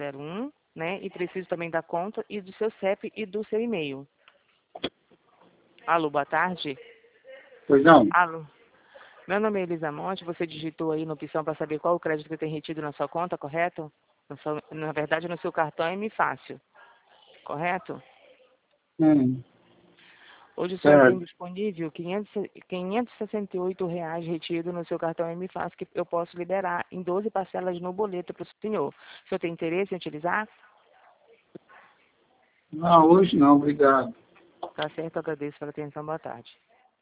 0401, né? E preciso também da conta e do seu CEP e do seu e-mail. Alô, boa tarde. Pois não. Alô. Meu nome é Elisa Monte, você digitou aí na opção para saber qual o crédito que tem retido na sua conta, correto? Na verdade, no seu cartão é MFácil, correto? Hoje o senhor tem disponível R$ 568 retido no seu cartão MFácil, que eu posso liberar em 12 parcelas no boleto para o senhor. O senhor tem interesse em utilizar? Não, hoje não, obrigado. Tá certo, agradeço pela atenção, boa tarde.